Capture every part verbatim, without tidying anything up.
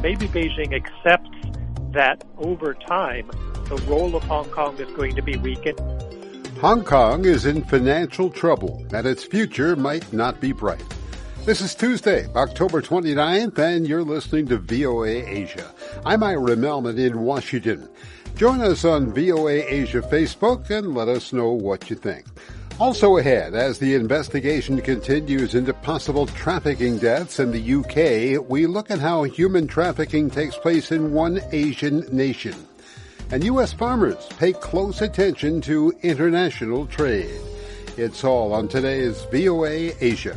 maybe Beijing accepts that over time, the role of Hong Kong is going to be weakened. Hong Kong is in financial trouble, and its future might not be bright. This is Tuesday, October twenty-ninth, and you're listening to V O A Asia. I'm Ira Melman in Washington. Join us on V O A Asia Facebook and let us know what you think. Also ahead, as the investigation continues into possible trafficking deaths in the U K, we look at how human trafficking takes place in one Asian nation. And U S farmers pay close attention to international trade. It's all on today's V O A Asia.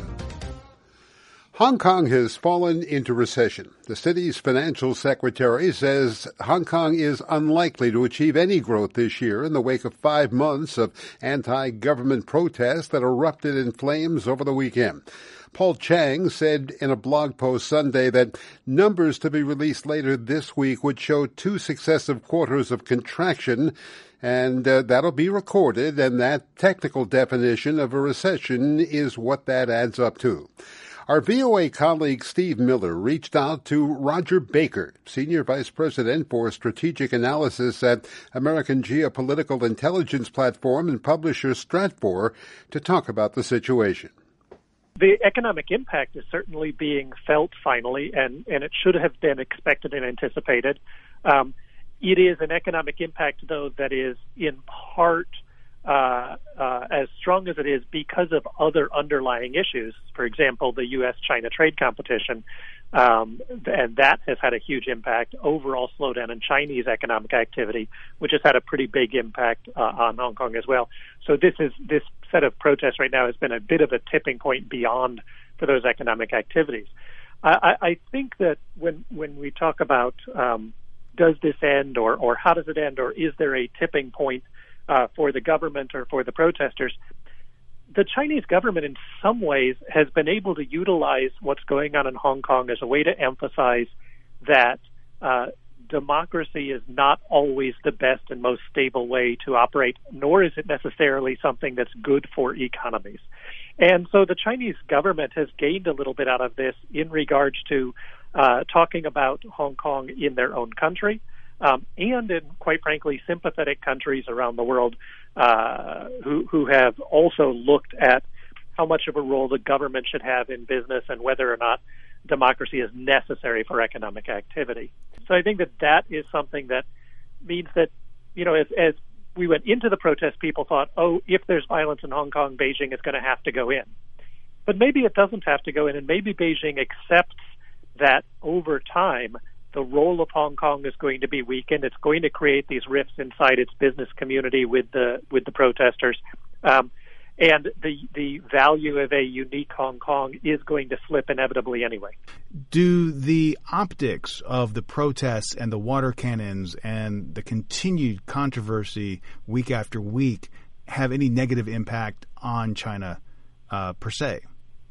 Hong Kong has fallen into recession. The city's financial secretary says Hong Kong is unlikely to achieve any growth this year in the wake of five months of anti-government protests that erupted in flames over the weekend. Paul Chang said in a blog post Sunday that numbers to be released later this week would show two successive quarters of contraction, and uh, that'll be recorded, and that technical definition of a recession is what that adds up to. Our V O A colleague Steve Miller reached out to Roger Baker, Senior Vice President for Strategic Analysis at American Geopolitical Intelligence Platform and publisher Stratfor, to talk about the situation. The economic impact is certainly being felt finally, and, and it should have been expected and anticipated. Um, it is an economic impact, though, that is in part Uh, uh, as strong as it is because of other underlying issues. For example, the U S China trade competition, um, and that has had a huge impact. Overall slowdown in Chinese economic activity, which has had a pretty big impact uh, on Hong Kong as well. So this is this set of protests right now has been a bit of a tipping point beyond for those economic activities. I, I think that when when we talk about um, does this end or or how does it end, or is there a tipping point Uh, for the government or for the protesters, the Chinese government in some ways has been able to utilize what's going on in Hong Kong as a way to emphasize that uh, democracy is not always the best and most stable way to operate, nor is it necessarily something that's good for economies. And so the Chinese government has gained a little bit out of this in regards to uh, talking about Hong Kong in their own country, Um, and in, quite frankly, sympathetic countries around the world uh, who, who have also looked at how much of a role the government should have in business and whether or not democracy is necessary for economic activity. So I think that that is something that means that, you know, as, as we went into the protest, people thought, oh, if there's violence in Hong Kong, Beijing is going to have to go in. But maybe it doesn't have to go in, and maybe Beijing accepts that over time the role of Hong Kong is going to be weakened. It's going to create these rifts inside its business community with the with the protesters, um, and the the value of a unique Hong Kong is going to slip inevitably anyway. Do the optics of the protests and the water cannons and the continued controversy week after week have any negative impact on China uh, per se?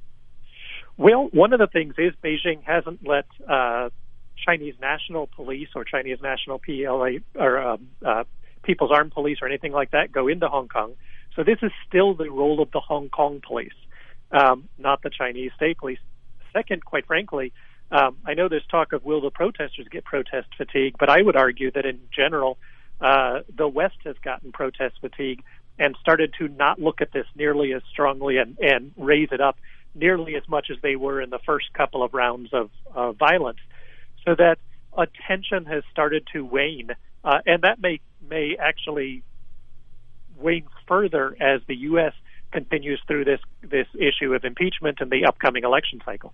Well, one of the things is Beijing hasn't let uh, Chinese National Police or Chinese National P L A or um, uh, People's Armed Police or anything like that go into Hong Kong. So this is still the role of the Hong Kong police, um, not the Chinese state police. Second, quite frankly, um, I know there's talk of will the protesters get protest fatigue, but I would argue that in general, uh, the West has gotten protest fatigue and started to not look at this nearly as strongly and, and raise it up nearly as much as they were in the first couple of rounds of uh, violence. So that attention has started to wane, uh, and that may may actually wane further as the U S continues through this this issue of impeachment and the upcoming election cycle.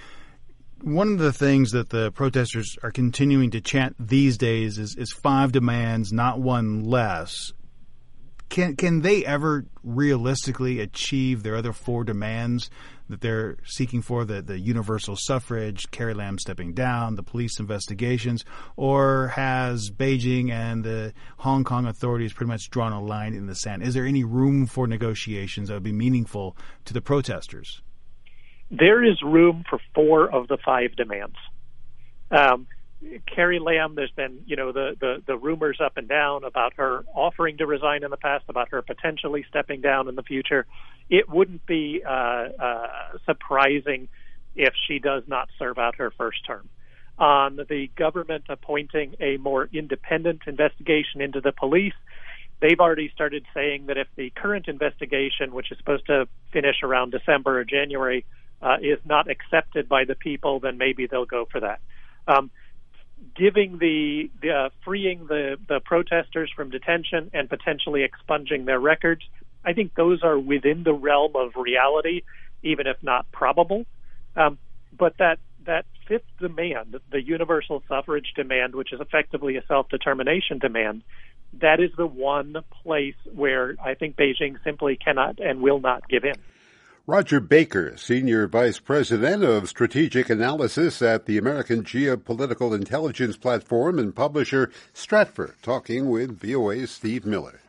One of the things that the protesters are continuing to chant these days is, is five demands, not one less. Can can they ever realistically achieve their other four demands that they're seeking for, the, the universal suffrage, Carrie Lam stepping down, the police investigations, or has Beijing and the Hong Kong authorities pretty much drawn a line in the sand? Is there any room for negotiations that would be meaningful to the protesters? There is room for four of the five demands. Um, Carrie Lam, there's been, you know, the, the, the rumors up and down about her offering to resign in the past, about her potentially stepping down in the future. It wouldn't be uh, uh, surprising if she does not serve out her first term. on the government appointing a more independent investigation into the police. They've already started saying that if the current investigation, which is supposed to finish around December or January, uh, is not accepted by the people, then maybe they'll go for that. Um, giving the, the uh, freeing the, the protesters from detention and potentially expunging their records, I think those are within the realm of reality, even if not probable. Um, but that that fifth demand, the universal suffrage demand, which is effectively a self-determination demand, that is the one place where I think Beijing simply cannot and will not give in. Roger Baker, Senior Vice President of Strategic Analysis at the American Geopolitical Intelligence Platform and publisher Stratfor, talking with V O A's Steve Miller.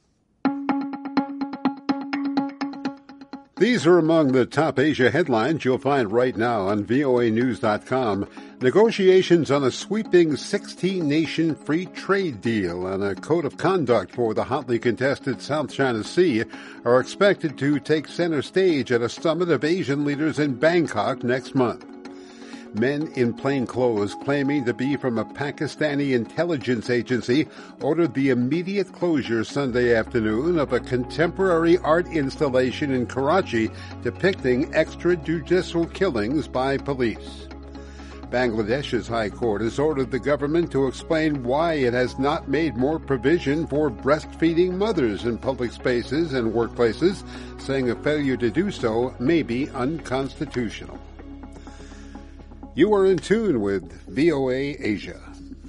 These are among the top Asia headlines you'll find right now on V O A news dot com. Negotiations on a sweeping sixteen-nation free trade deal and a code of conduct for the hotly contested South China Sea are expected to take center stage at a summit of Asian leaders in Bangkok next month. Men in plain clothes claiming to be from a Pakistani intelligence agency ordered the immediate closure Sunday afternoon of a contemporary art installation in Karachi depicting extrajudicial killings by police. Bangladesh's High Court has ordered the government to explain why it has not made more provision for breastfeeding mothers in public spaces and workplaces, saying a failure to do so may be unconstitutional. You are in tune with V O A Asia.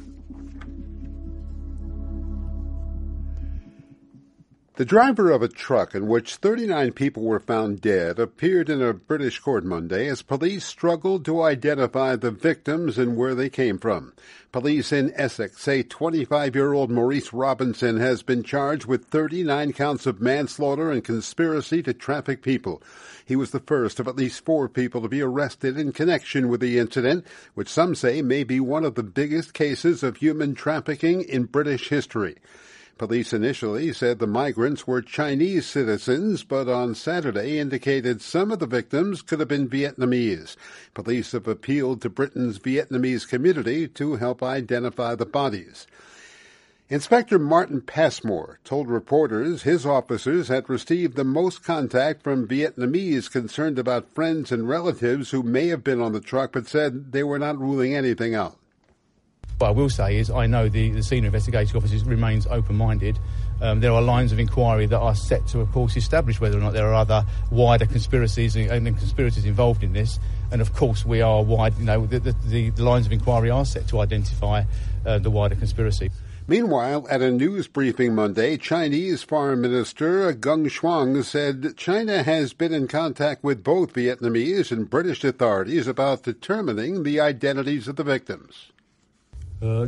The driver of a truck in which thirty-nine people were found dead appeared in a British court Monday as police struggled to identify the victims and where they came from. Police in Essex say twenty-five-year-old Maurice Robinson has been charged with thirty-nine counts of manslaughter and conspiracy to traffic people. He was the first of at least four people to be arrested in connection with the incident, which some say may be one of the biggest cases of human trafficking in British history. Police initially said the migrants were Chinese citizens, but on Saturday indicated some of the victims could have been Vietnamese. Police have appealed to Britain's Vietnamese community to help identify the bodies. Inspector Martin Passmore told reporters his officers had received the most contact from Vietnamese concerned about friends and relatives who may have been on the truck, but said they were not ruling anything out. What I will say is I know the, the senior investigation officer remains open-minded. Um, there are lines of inquiry that are set to, of course, establish whether or not there are other wider conspiracies and, and conspiracies involved in this. And, of course, we are wide, you know, the, the, the lines of inquiry are set to identify uh, the wider conspiracy. Meanwhile, at a news briefing Monday, Chinese Foreign Minister Geng Shuang said China has been in contact with both Vietnamese and British authorities about determining the identities of the victims. Uh,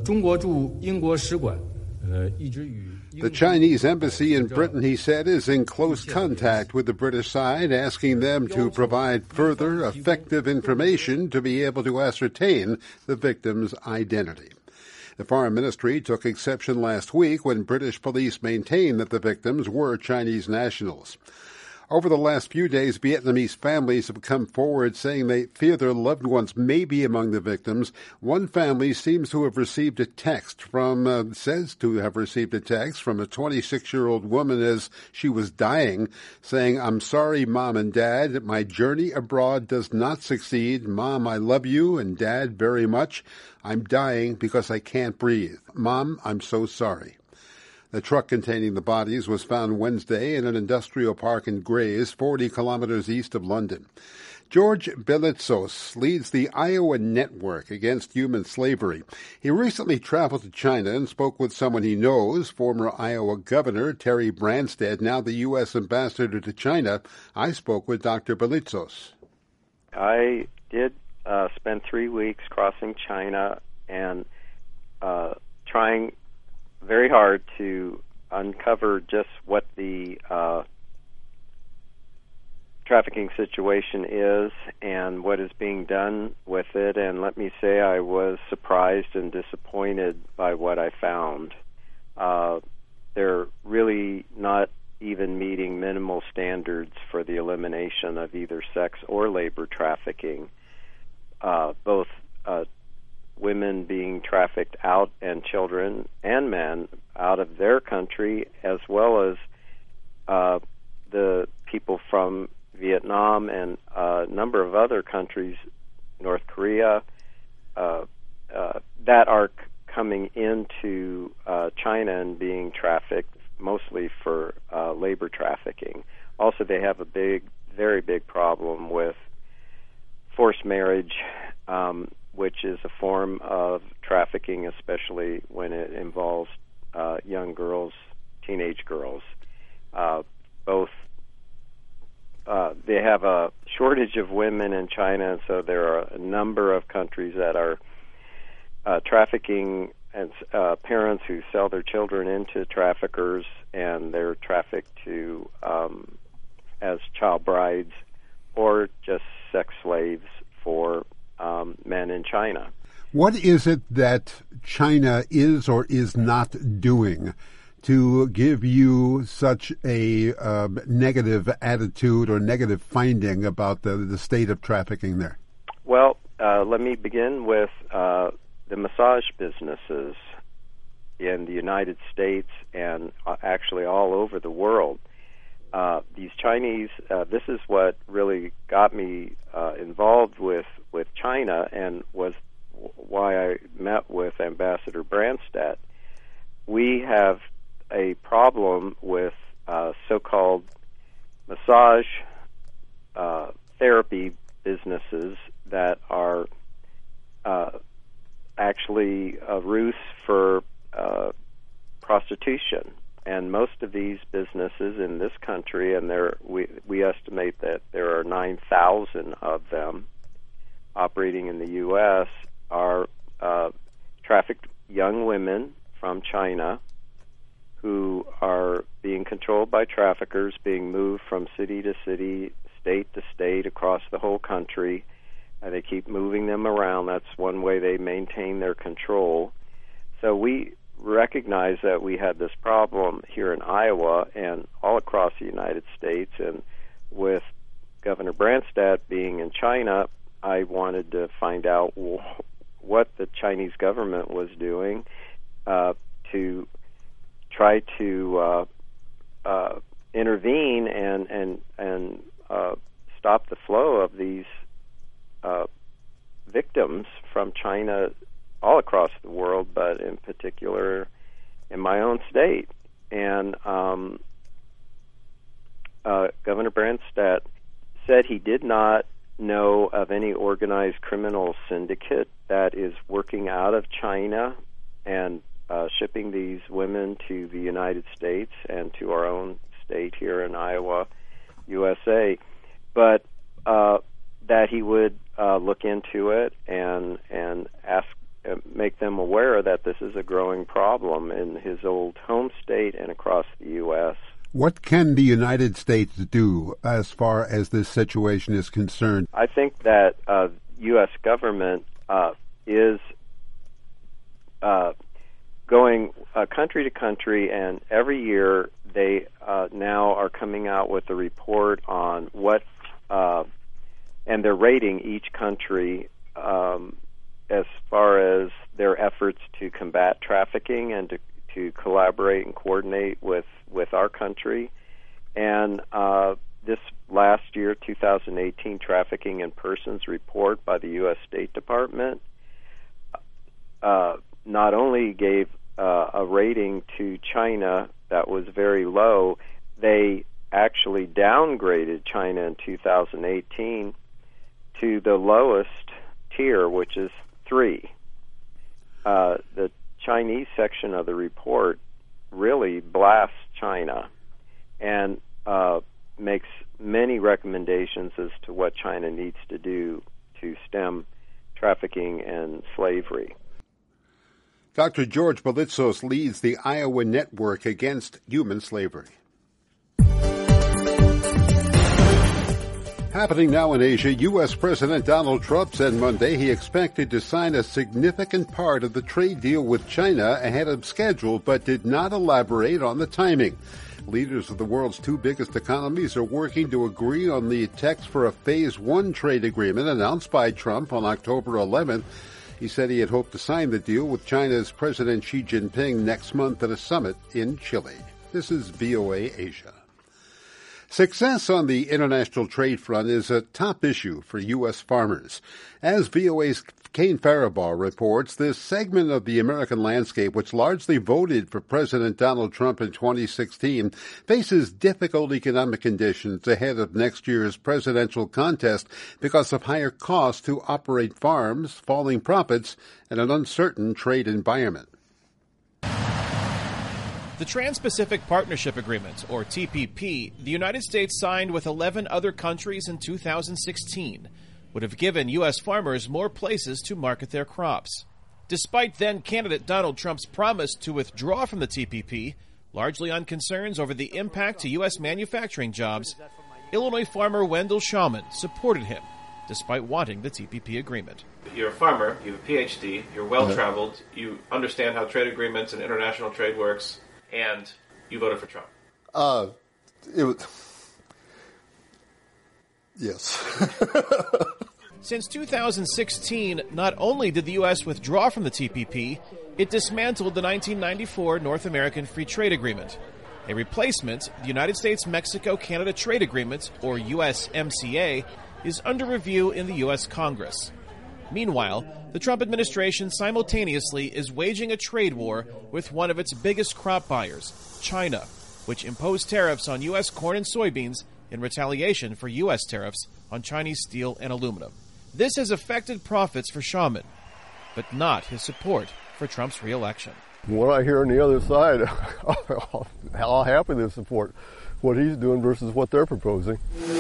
The Chinese embassy in Britain, he said, is in close contact with the British side, asking them to provide further effective information to be able to ascertain the victim's identity. The Foreign Ministry took exception last week when British police maintained that the victims were Chinese nationals. Over the last few days, Vietnamese families have come forward saying they fear their loved ones may be among the victims. One family seems to have received a text from, uh, says to have received a text from a twenty-six-year-old woman as she was dying, saying, "I'm sorry, Mom and Dad. My journey abroad does not succeed. Mom, I love you, and Dad very much. I'm dying because I can't breathe. Mom, I'm so sorry." The truck containing the bodies was found Wednesday in an industrial park in Grays, forty kilometers east of London. George Belitsos leads the Iowa Network Against Human Slavery. He recently traveled to China and spoke with someone he knows, former Iowa Governor Terry Branstad, now the U S Ambassador to China. I spoke with Doctor Belitsos. I did uh, spend three weeks crossing China and uh, trying very hard to uncover just what the uh, trafficking situation is and what is being done with it. And let me say I was surprised and disappointed by what I found. Uh, they're really not even meeting minimal standards for the elimination of either sex or labor trafficking, uh, both uh, women women being trafficked out and children and men out of their country, as well as uh, the people from Vietnam and a number of other countries, North Korea, uh, uh, that are c- coming into uh, China and being trafficked, mostly for uh, labor trafficking. Also, they have a big, very big problem with forced marriage, um, which is a form of trafficking, especially when it involves uh, young girls, teenage girls. Uh, both uh, they have a shortage of women in China, and so there are a number of countries that are uh, trafficking and uh, parents who sell their children into traffickers, and they're trafficked to um, as child brides or just sex slaves for um, men in China. What is it that China is or is not doing to give you such a uh, negative attitude or negative finding about the, the state of trafficking there? Well, uh, let me begin with uh, the massage businesses in the United States and uh, actually all over the world. Uh, these Chinese, uh, this is what really got me uh, involved with, with China and was w- why I met with Ambassador Branstad. We have a problem with uh, so-called massage uh, therapy businesses that are uh, actually a ruse for uh, prostitution. And most of these businesses in this country, and there we we estimate that there are nine thousand of them operating in the U S, are uh, trafficked young women from China who are being controlled by traffickers, being moved from city to city, state to state, across the whole country. And they keep moving them around. That's one way they maintain their control. So we recognize that we had this problem here in Iowa and all across the United States, and with Governor Branstad being in China, I wanted to find out what the Chinese government was doing uh, to try to uh, uh, intervene and and and uh, stop the flow of these uh, victims from China all across the world, but in particular in my own state. And um, uh, Governor Branstad said he did not know of any organized criminal syndicate that is working out of China and uh, shipping these women to the United States and to our own state here in Iowa, U S A, but uh, that he would uh, look into it and and ask make them aware that this is a growing problem in his old home state and across the U S. What can the United States do as far as this situation is concerned? I think that uh, U S government uh, is uh, going uh, country to country, and every year they uh, now are coming out with a report on what, uh, and they're rating each country um, as far as their efforts to combat trafficking and to, to collaborate and coordinate with, with our country. And uh, this last year, two thousand eighteen Trafficking in Persons report by the U S State Department uh, not only gave uh, a rating to China that was very low, they actually downgraded China in two thousand eighteen to the lowest tier, which is three. Uh, the Chinese section of the report really blasts China and uh, makes many recommendations as to what China needs to do to stem trafficking and slavery. Doctor George Belitsos leads the Iowa Network Against Human Slavery. Happening now in Asia, U S. President Donald Trump said Monday he expected to sign a significant part of the trade deal with China ahead of schedule, but did not elaborate on the timing. Leaders of the world's two biggest economies are working to agree on the text for a Phase One trade agreement announced by Trump on October eleventh. He said he had hoped to sign the deal with China's President Xi Jinping next month at a summit in Chile. This is V O A Asia. Success on the international trade front is a top issue for U S farmers. As V O A's Kane Faribaugh reports, this segment of the American landscape, which largely voted for President Donald Trump in twenty sixteen, faces difficult economic conditions ahead of next year's presidential contest because of higher costs to operate farms, falling profits, and an uncertain trade environment. The Trans-Pacific Partnership Agreement, or T P P, the United States signed with eleven other countries in two thousand sixteen, would have given U S farmers more places to market their crops. Despite then-candidate Donald Trump's promise to withdraw from the T P P, largely on concerns over the impact to U S manufacturing jobs, Illinois farmer Wendell Shawman supported him, despite wanting the T P P agreement. You're a farmer, you have a P H D, you're well-traveled, you understand how trade agreements and international trade works, and you voted for Trump. Uh, it was... Yes. Since two thousand sixteen, not only did the U S withdraw from the T P P, it dismantled the nineteen ninety-four North American Free Trade Agreement. A replacement, the United States-Mexico-Canada Trade Agreement, or U S M C A, is under review in the U S Congress. Meanwhile, the Trump administration simultaneously is waging a trade war with one of its biggest crop buyers, China, which imposed tariffs on U S corn and soybeans in retaliation for U S tariffs on Chinese steel and aluminum. This has affected profits for Shawman, but not his support for Trump's re-election. What I hear on the other side, I'll happily support what he's doing versus what they're proposing.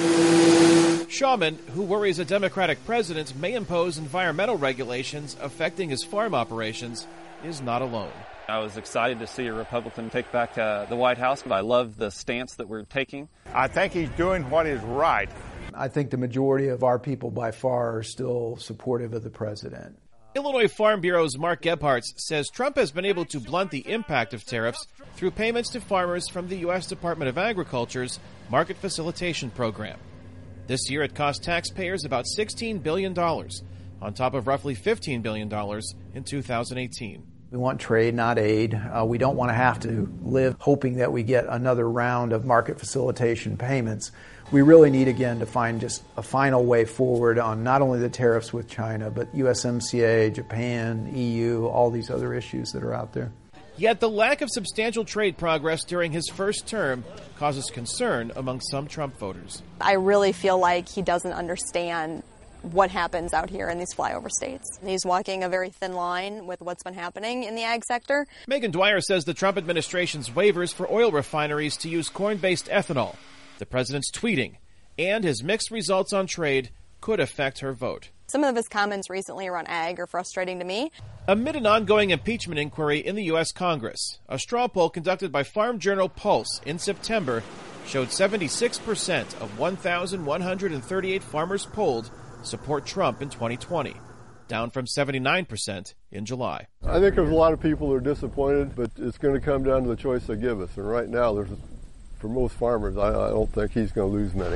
Shawman, who worries a Democratic president may impose environmental regulations affecting his farm operations, is not alone. I was excited to see a Republican take back uh, the White House, but I love the stance that we're taking. I think he's doing what is right. I think the majority of our people by far are still supportive of the president. Illinois Farm Bureau's Mark Gebhardt says Trump has been able to blunt the impact of tariffs through payments to farmers from the U S Department of Agriculture's Market Facilitation Program. This year it cost taxpayers about sixteen billion dollars, on top of roughly fifteen billion dollars in two thousand eighteen. We want trade, not aid. Uh, we don't want to have to live hoping that we get another round of market facilitation payments. We really need, again, to find just a final way forward on not only the tariffs with China, but U S M C A, Japan, E U, all these other issues that are out there. Yet the lack of substantial trade progress during his first term causes concern among some Trump voters. I really feel like he doesn't understand what happens out here in these flyover states. He's walking a very thin line with what's been happening in the ag sector. Megan Dwyer says the Trump administration's waivers for oil refineries to use corn-based ethanol, the president's tweeting, and his mixed results on trade could affect her vote. Some of his comments recently around ag are frustrating to me. Amid an ongoing impeachment inquiry in the U S Congress, a straw poll conducted by Farm Journal Pulse in September showed seventy-six percent of one thousand one hundred thirty-eight farmers polled support Trump in twenty twenty, down from seventy-nine percent in July. I think there's a lot of people who are disappointed, but it's going to come down to the choice they give us. And right now, there's, for most farmers, I, I don't think he's going to lose many.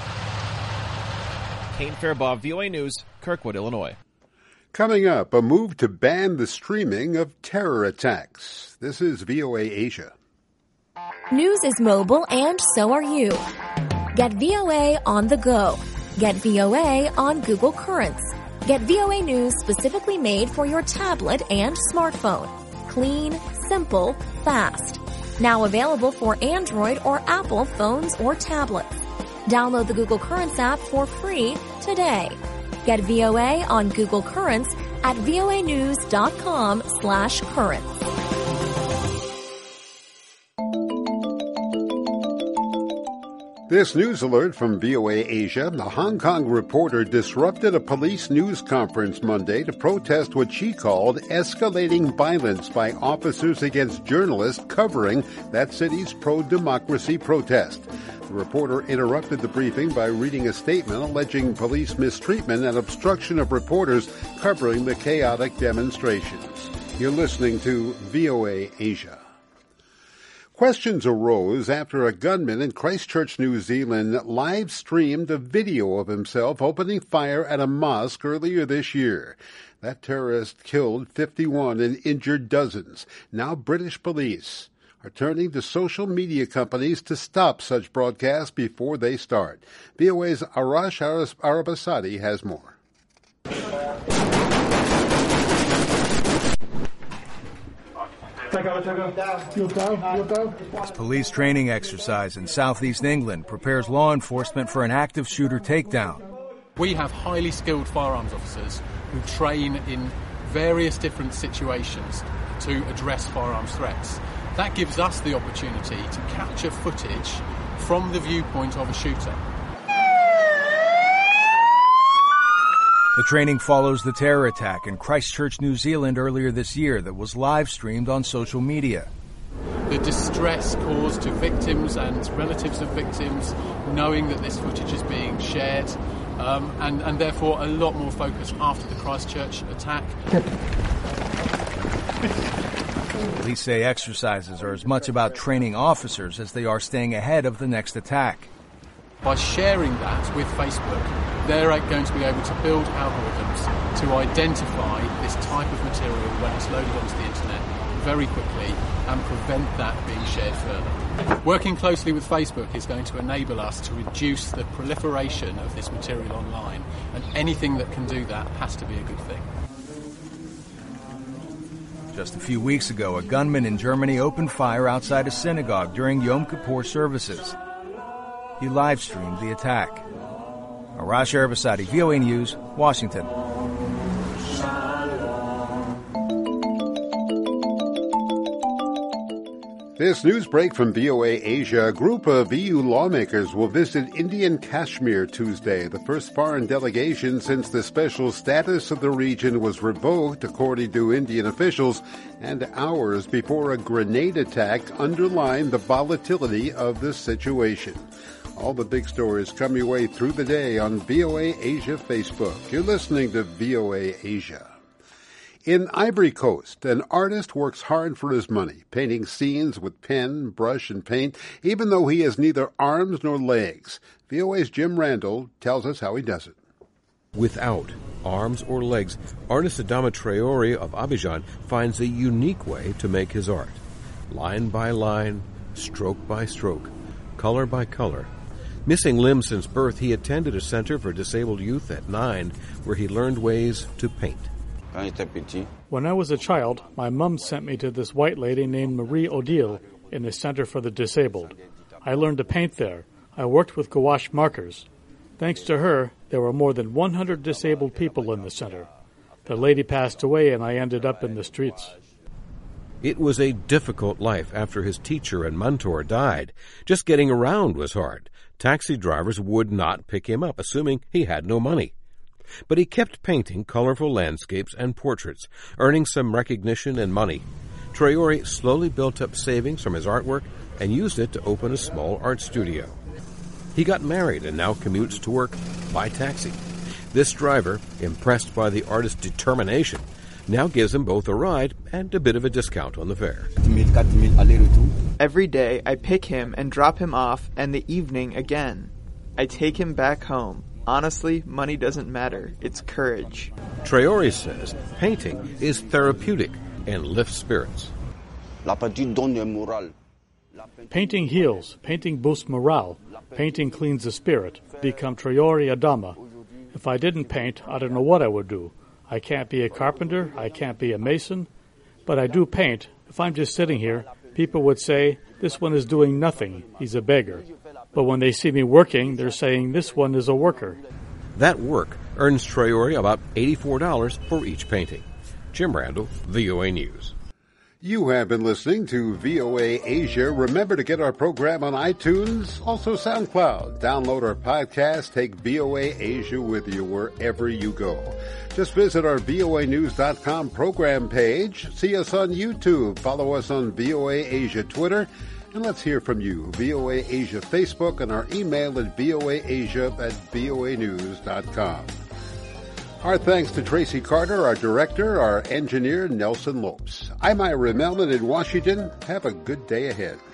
Kane Faribaugh, V O A News, Kirkwood, Illinois. Coming up, a move to ban the streaming of terror attacks. This is V O A Asia. News is mobile, and so are you. Get V O A on the go. Get V O A on Google Currents. Get V O A News specifically made for your tablet and smartphone. Clean, simple, fast. Now available for Android or Apple phones or tablets. Download the Google Currents app for free today. Get V O A on Google Currents at voanews.com slash currents. This news alert from V O A Asia. A Hong Kong reporter disrupted a police news conference Monday to protest what she called escalating violence by officers against journalists covering that city's pro-democracy protest. The reporter interrupted the briefing by reading a statement alleging police mistreatment and obstruction of reporters covering the chaotic demonstrations. You're listening to V O A Asia. Questions arose after a gunman in Christchurch, New Zealand, live-streamed a video of himself opening fire at a mosque earlier this year. That terrorist killed fifty-one and injured dozens. Now British police are turning to social media companies to stop such broadcasts before they start. V O A's Arash Arabasadi has more. This police training exercise in southeast England prepares law enforcement for an active shooter takedown. We have highly skilled firearms officers who train in various different situations to address firearms threats. That gives us the opportunity to capture footage from the viewpoint of a shooter. The training follows the terror attack in Christchurch, New Zealand earlier this year that was live-streamed on social media. The distress caused to victims and relatives of victims, knowing that this footage is being shared, um, and, and therefore a lot more focus after the Christchurch attack. Police say exercises are as much about training officers as they are staying ahead of the next attack. By sharing that with Facebook, they're going to be able to build algorithms to identify this type of material when it's loaded onto the internet very quickly and prevent that being shared further. Working closely with Facebook is going to enable us to reduce the proliferation of this material online, and anything that can do that has to be a good thing. Just a few weeks ago, a gunman in Germany opened fire outside a synagogue during Yom Kippur services. He live-streamed the attack. Arash Arabasadi, V O A News, Washington. This news break from V O A Asia. A group of E U lawmakers will visit Indian Kashmir Tuesday, the first foreign delegation since the special status of the region was revoked, according to Indian officials, and hours before a grenade attack underlined the volatility of the situation. All the big stories come your way through the day on V O A Asia Facebook. You're listening to V O A Asia. In Ivory Coast, an artist works hard for his money, painting scenes with pen, brush, and paint, even though he has neither arms nor legs. V O A's Jim Randall tells us how he does it. Without arms or legs, artist Adama Traore of Abidjan finds a unique way to make his art. Line by line, stroke by stroke, color by color. Missing limbs since birth, he attended a center for disabled youth at nine, where he learned ways to paint. When I was a child, my mom sent me to this white lady named Marie Odile in a center for the disabled. I learned to paint there. I worked with gouache markers. Thanks to her, there were more than one hundred disabled people in the center. The lady passed away and I ended up in the streets. It was a difficult life after his teacher and mentor died. Just getting around was hard. Taxi drivers would not pick him up, assuming he had no money. But he kept painting colorful landscapes and portraits, earning some recognition and money. Traore slowly built up savings from his artwork and used it to open a small art studio. He got married and now commutes to work by taxi. This driver, impressed by the artist's determination, now gives him both a ride and a bit of a discount on the fare. Every day I pick him and drop him off, and the evening again. I take him back home. Honestly, money doesn't matter. It's courage. Traore says painting is therapeutic and lifts spirits. Painting heals. Painting boosts morale. Painting cleans the spirit. Become Traore Adama. If I didn't paint, I don't know what I would do. I can't be a carpenter. I can't be a mason. But I do paint. If I'm just sitting here, people would say, this one is doing nothing. He's a beggar. But when they see me working, they're saying this one is a worker. That work earns Traore about eighty-four dollars for each painting. Jim Randall, V O A News. You have been listening to V O A Asia. Remember to get our program on iTunes, also SoundCloud. Download our podcast. Take V O A Asia with you wherever you go. Just visit our V O A news dot com program page. See us on YouTube. Follow us on V O A Asia Twitter. And let's hear from you. V O A Asia Facebook and our email at voaasia at V O A news dot com. Our thanks to Tracy Carter, our director, our engineer, Nelson Lopes. I'm Ira Melman in Washington. Have a good day ahead.